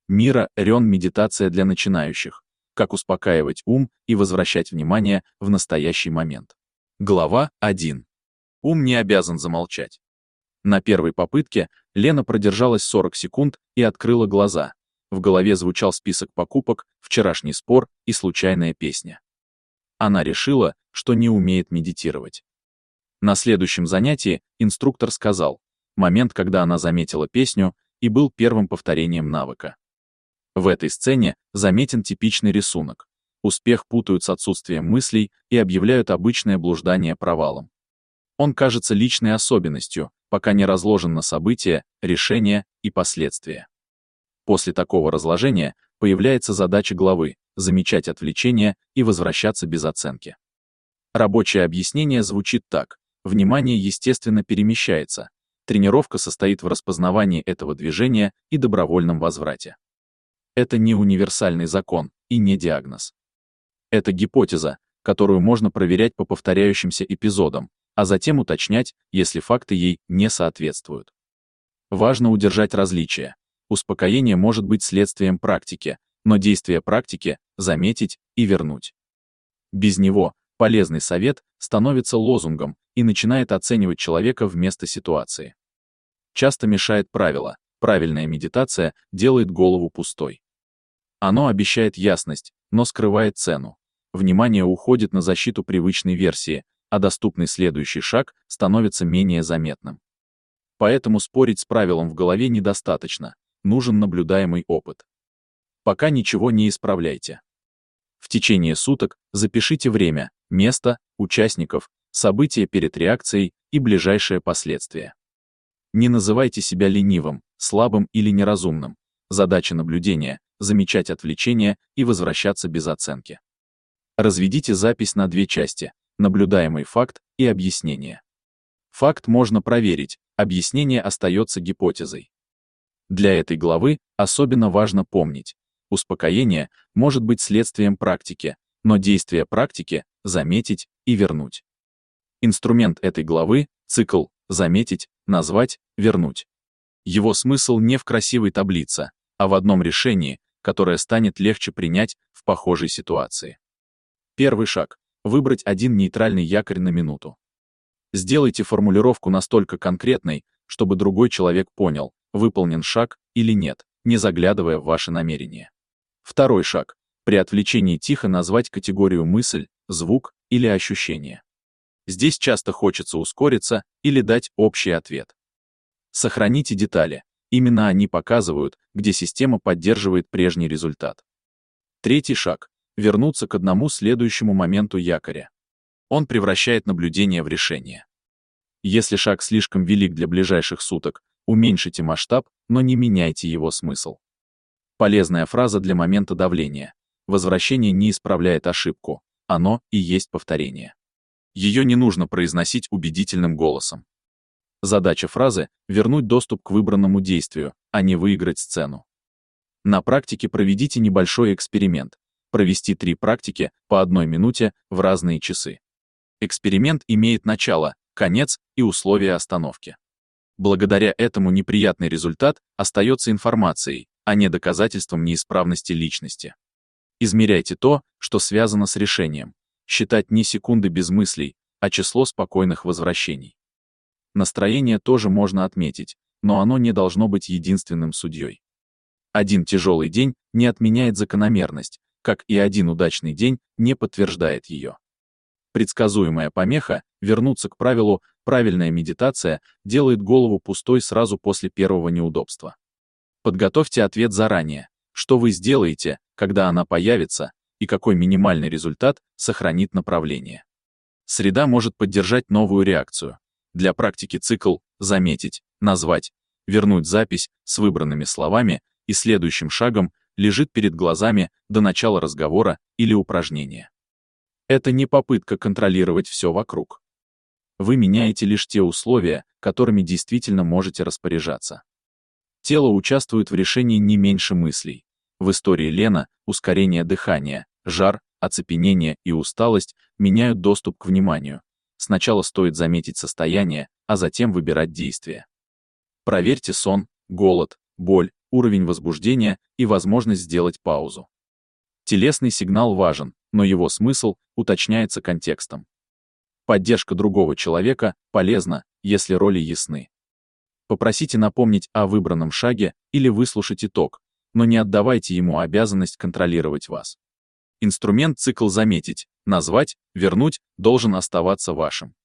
Мира Рён медитация для начинающих. Как успокаивать ум и возвращать внимание в настоящий момент. Глава 1. Ум не обязан замолчать. На первой попытке Лена продержалась 40 секунд и открыла глаза. В голове звучал список покупок, вчерашний спор и случайная песня. Она решила, что не умеет медитировать. На следующем занятии инструктор сказал, момент, когда она заметила песню, и был первым повторением навыка. В этой сцене заметен типичный рисунок. Успех путают с отсутствием мыслей и объявляют обычное блуждание провалом. Он кажется личной особенностью, пока не разложен на события, решения и последствия. После такого разложения появляется задача главы — замечать отвлечения и возвращаться без оценки. Рабочее объяснение звучит так. Внимание естественно перемещается. Тренировка состоит в распознавании этого движения и добровольном возврате. Это не универсальный закон и не диагноз. Это гипотеза, которую можно проверять по повторяющимся эпизодам, а затем уточнять, если факты ей не соответствуют. Важно удержать различия. Успокоение может быть следствием практики, но действие практики — заметить и вернуть. Без него полезный совет становится лозунгом и начинает оценивать человека вместо ситуации. Часто мешает правило: правильная медитация делает голову пустой. Оно обещает ясность, но скрывает цену. Внимание уходит на защиту привычной версии, а доступный следующий шаг становится менее заметным. Поэтому спорить с правилом в голове недостаточно, нужен наблюдаемый опыт. Пока ничего не исправляйте. В течение суток запишите время, место, участников, события перед реакцией и ближайшие последствия. Не называйте себя ленивым, слабым или неразумным. Задача наблюдения — замечать отвлечения и возвращаться без оценки. Разведите запись на две части — наблюдаемый факт и объяснение. Факт можно проверить, объяснение остается гипотезой. Для этой главы особенно важно помнить: успокоение может быть следствием практики, но действие практики — заметить и вернуть. Инструмент этой главы — цикл «заметить», «назвать», «вернуть». Его смысл не в красивой таблице, а в одном решении, которое станет легче принять в похожей ситуации. Первый шаг — выбрать один нейтральный якорь на минуту. Сделайте формулировку настолько конкретной, чтобы другой человек понял, выполнен шаг или нет, не заглядывая в ваши намерения. Второй шаг — при отвлечении тихо назвать категорию мысль, звук или ощущение. Здесь часто хочется ускориться или дать общий ответ. Сохраните детали, именно они показывают, где система поддерживает прежний результат. Третий шаг — вернуться к одному следующему моменту якоря. Он превращает наблюдение в решение. Если шаг слишком велик для ближайших суток, уменьшите масштаб, но не меняйте его смысл. Полезная фраза для момента давления. Возвращение не исправляет ошибку, оно и есть повторение. Ее не нужно произносить убедительным голосом. Задача фразы — вернуть доступ к выбранному действию, а не выиграть сцену. На практике проведите небольшой эксперимент. Провести 3 практики по 1 минуте в разные часы. Эксперимент имеет начало, конец и условия остановки. Благодаря этому неприятный результат остается информацией, а не доказательством неисправности личности. Измеряйте то, что связано с решением. Считать не секунды без мыслей, а число спокойных возвращений. Настроение тоже можно отметить, но оно не должно быть единственным судьей. Один тяжелый день не отменяет закономерность, как и один удачный день не подтверждает ее. Предсказуемая помеха, вернуться к правилу, правильная медитация делает голову пустой сразу после первого неудобства. Подготовьте ответ заранее, что вы сделаете, когда она появится, и какой минимальный результат сохранит направление. Среда может поддержать новую реакцию. Для практики цикл «заметить», «назвать», «вернуть запись» с выбранными словами и следующим шагом лежит перед глазами до начала разговора или упражнения. Это не попытка контролировать все вокруг. Вы меняете лишь те условия, которыми действительно можете распоряжаться. Тело участвует в решении не меньше мыслей. В истории Лена ускорение дыхания, жар, оцепенение и усталость меняют доступ к вниманию. Сначала стоит заметить состояние, а затем выбирать действия. Проверьте сон, голод, боль, уровень возбуждения и возможность сделать паузу. Телесный сигнал важен, но его смысл уточняется контекстом. Поддержка другого человека полезна, если роли ясны. Попросите напомнить о выбранном шаге или выслушать итог, но не отдавайте ему обязанность контролировать вас. Инструмент цикл «заметить», «назвать», «вернуть» должен оставаться вашим.